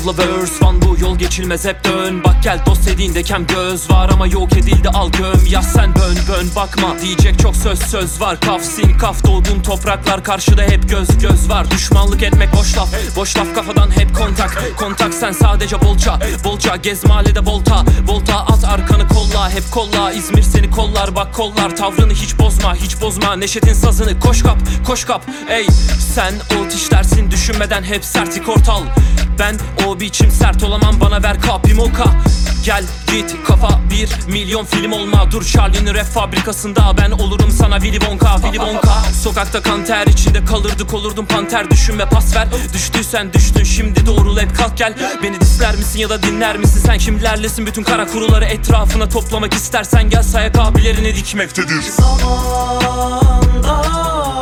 Fazla verse van bu yol geçilmez hep dön. Bak gel dost dediğinde kem göz var ama yok edildi al göm. Yaz sen bön bön bakma diyecek çok söz var. Kaf sin kaf doğduğun topraklar karşıda hep göz var. Düşmanlık etmek boş laf kafadan hep kontak sen sadece bolca gez mahallede volta at arkanı kolla hep kolla. İzmir seni kollar bak kollar tavrını hiç bozma Neşetin sazını koş kap ey sen old işlersin düşünmeden hep sert ikortal. Ben o biçim sert olamam bana ver kapri moka. Gel git kafa 1 milyon film olma. Dur Charlie'nin rap fabrikasında ben olurum sana Willy Wonka. Sokakta kan ter içinde kalırdık olurdum panter. Düşünme pas ver düştüysen düştün şimdi doğrul hep kalk gel. Beni disler misin ya da dinler misin sen kimlerlesin? Bütün kara kuruları etrafına toplamak istersen gel Sayak abilerini dikmektedir. Zamanda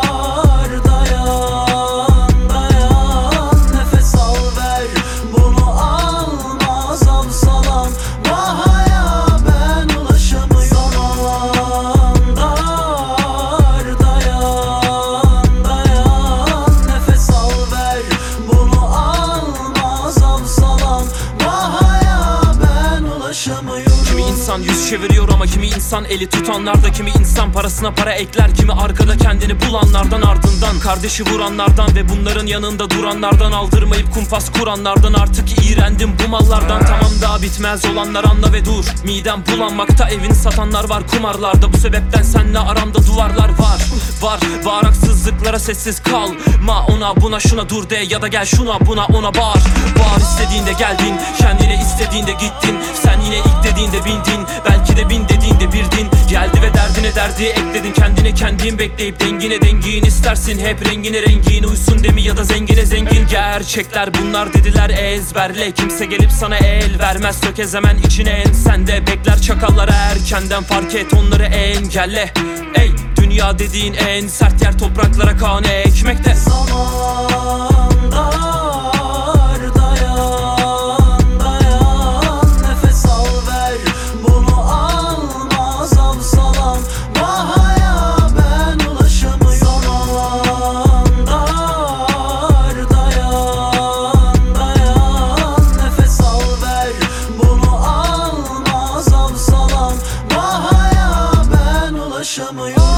kimi insan yüz çeviriyor ama kimi insan eli tutanlarda. Kimi insan parasına para ekler, kimi arkada kendini bulanlardan. Ardından kardeşi vuranlardan ve bunların yanında duranlardan. Aldırmayıp kumpas kuranlardan. Artık iğrendim bu mallardan. Tamam daha bitmez olanlar anla ve dur. Midem bulanmakta evini satanlar var kumarlarda. Bu sebepten senle aramda duvarlar var haksızlıklara sessiz kalma. Ona buna şuna dur de ya da gel şuna buna ona bağır. İstediğinde geldin, kendine istediğinde gittin. Sen yine ilk dediğinde bindin, belki de bin dediğinde birdin. Geldi ve derdine derdi ekledin, kendine kendin bekleyip dengine dengin istersin. Hep rengine rengin uysun demi ya da zengine zengin. Gerçekler bunlar dediler ezberle, kimse gelip sana el vermez. Tökezlemen içine en sende bekler çakallar erkenden. Fark et onları engelle ey dünya dediğin en sert yer topraklara kan ekmekte. Zamanda yaşamıyor.